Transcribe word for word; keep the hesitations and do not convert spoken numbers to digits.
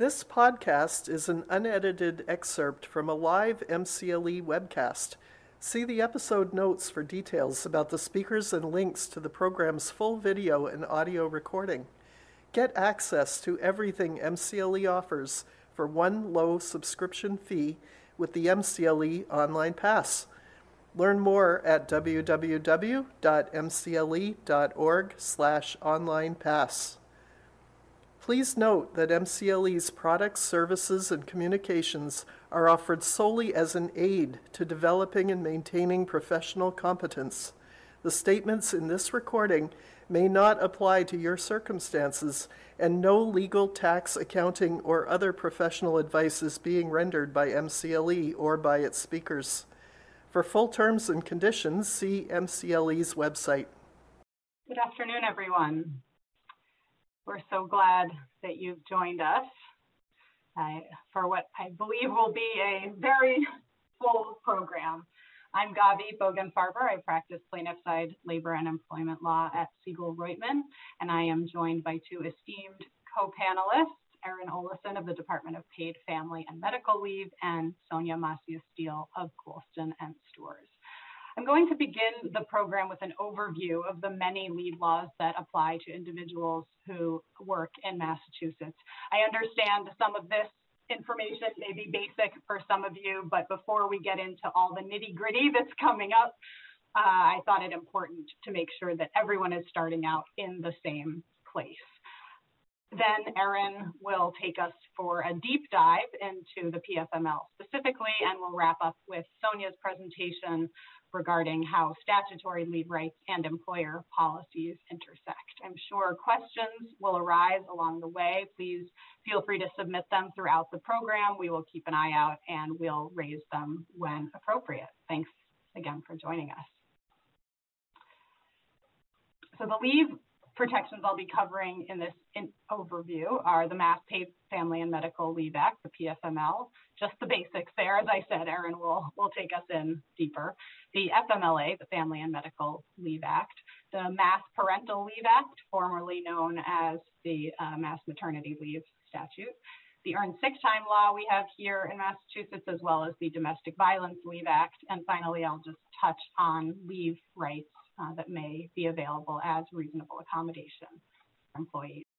This podcast is an unedited excerpt from a live M C L E webcast. See the episode notes for details about the speakers and links to the program's full video and audio recording. Get access to everything M C L E offers for one low subscription fee with the M C L E Online Pass. Learn more at w w w dot m c l e dot org slash online pass. Please note that M C L E's products, services, and communications are offered solely as an aid to developing and maintaining professional competence. The statements in this recording may not apply to your circumstances, and no legal, tax, accounting, or other professional advice is being rendered by M C L E or by its speakers. For full terms and conditions, see M C L E's website. Good afternoon, everyone. We're so glad that you've joined us uh, for what I believe will be a very full program. I'm Gavi Bogan-Farber. I practice plaintiff side labor and employment law at Siegel Reutemann, and I am joined by two esteemed co-panelists, Erin Olesen of the Department of Paid Family and Medical Leave, and Sonia Macias-Steele of Goulston and Storrs. I'm going to begin the program with an overview of the many leave laws that apply to individuals who work in Massachusetts. I understand some of this information may be basic for some of you, but before we get into all the nitty-gritty that's coming up, uh, I thought it important to make sure that everyone is starting out in the same place. Then Erin will take us for a deep dive into the P F M L specifically, and we'll wrap up with Sonia's presentation regarding how statutory leave rights and employer policies intersect. I'm sure questions will arise along the way. Please feel free to submit them throughout the program. We will keep an eye out and we'll raise them when appropriate. Thanks again for joining us. So the leave protections I'll be covering in this in overview are the Mass Paid Family and Medical Leave Act, the P F M L, just the basics there. As I said, Erin will, will take us in deeper. The F M L A, the Family and Medical Leave Act, the Mass Parental Leave Act, formerly known as the uh, Mass Maternity Leave Statute, the Earned Sick Time Law we have here in Massachusetts, as well as the Domestic Violence Leave Act. And finally, I'll just touch on leave rights Uh, that may be available as reasonable accommodation for employees.